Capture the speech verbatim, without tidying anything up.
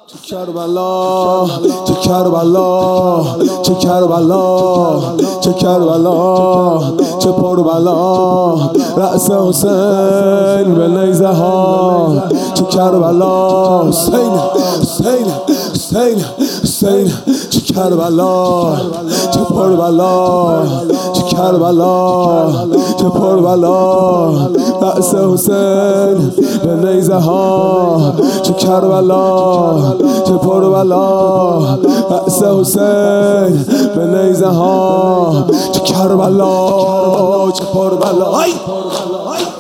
چه کربلا چه کربلا چه کربلا چه کربلا چه پربلا رأس حسین به نیزه ها چه کربلا حسین حسین حسین حسین چه کربلا چه پربلا چه کربلا چه پربلا رأس حسین به نیزه ها چه کربلا چه پربلا رأس حسین به نیزه ها چه کربلا چه پربلا